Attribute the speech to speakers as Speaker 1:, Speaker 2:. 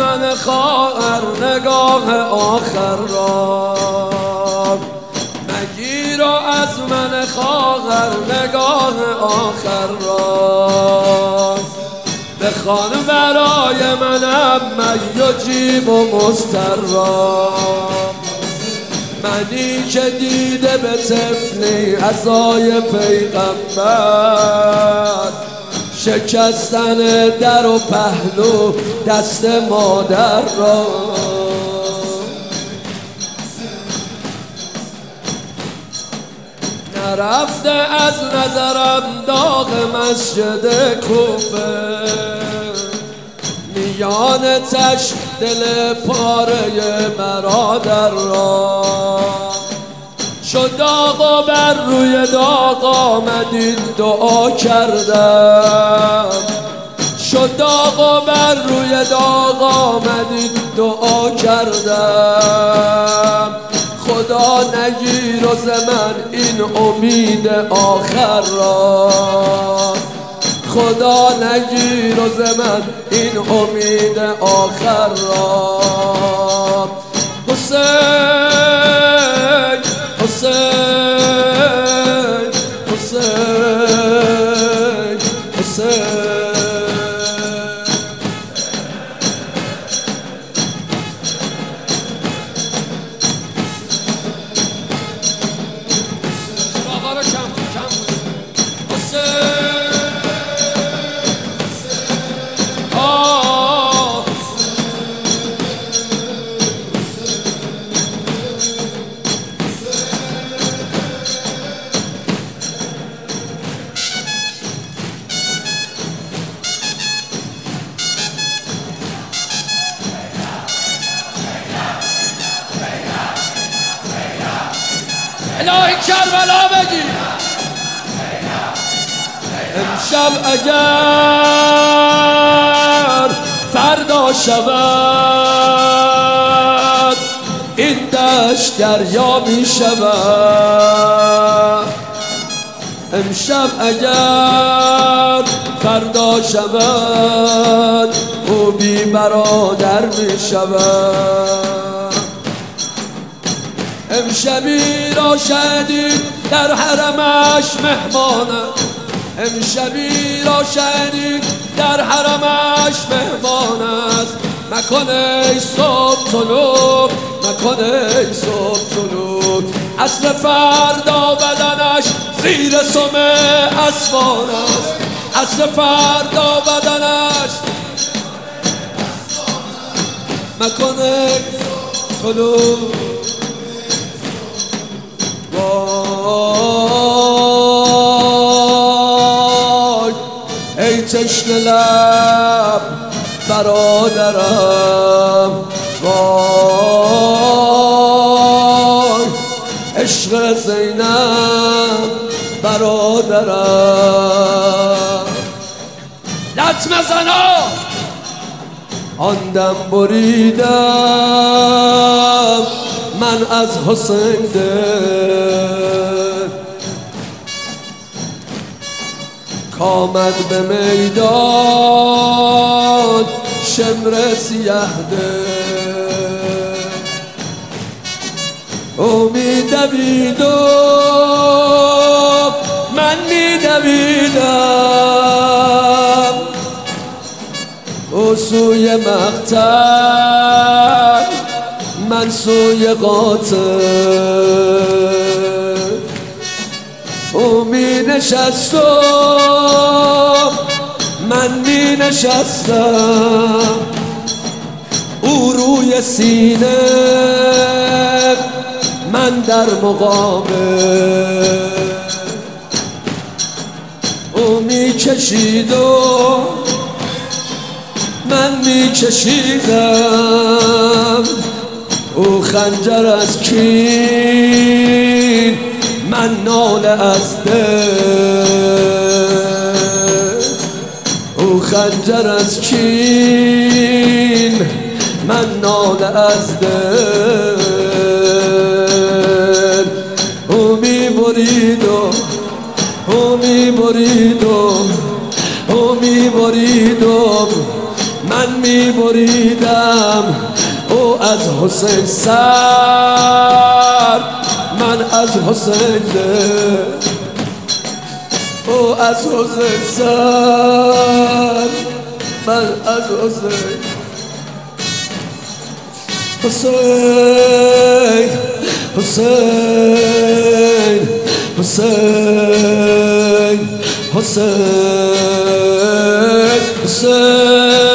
Speaker 1: من خواهر نگاه آخر را، مگیر از من خواهر نگاه آخر را. بخوان برای منم می و جیب و مستر را، منی که دیده به طفلی عصای پیغمبر، شکستن در و پهلو دست مادر را. نرفته از نظرم داغ مسجد کوفه، میان تش دل پاره برادر را. شد داغ و بر روی داغ آمدین دعا کردم، شد داغ و بر روی داغ آمدین دعا کردم. خدا نگیر از من این امید آخر را، خدا نگیر از من این امید آخر را. حسین حسین حسین حسین.
Speaker 2: الهی کربلا بگی
Speaker 1: امشب اگر فردا شود این دشت دریا می شود. امشب اگر فردا شود او بی برادر می شود. امشبی را شهدید در حرمش مهمانه، امشبی را شهدید در حرمش مهمان است. مکن ای صبح طلوع، مکن ای صبح طلوع. اصل فردا بدنش زیر سم اسوان است، اصل فردا بدنش مکن ای طلوع. وای ای تشنه لب برادرم، وای عشق زینب برادرم.
Speaker 2: لطمه زنا
Speaker 1: آن دم بریدم من از حسین دل، کامد به میدان شمر سیه دل. او می دوید و من می دویدم، او سوی مقتل من سوی قاتل. او می نشست و من می نشستم، او روی سینه من در مقابل. او می کشید و من می کشیدم، او خنجر از کین من ناله از دل. او خنجر از کین من ناله از دل. او می برید و او می برید و او می برید و من می بریدم حسین سر من از حسین او از حسین سر من از حسین حسین حسین حسین حسین حسین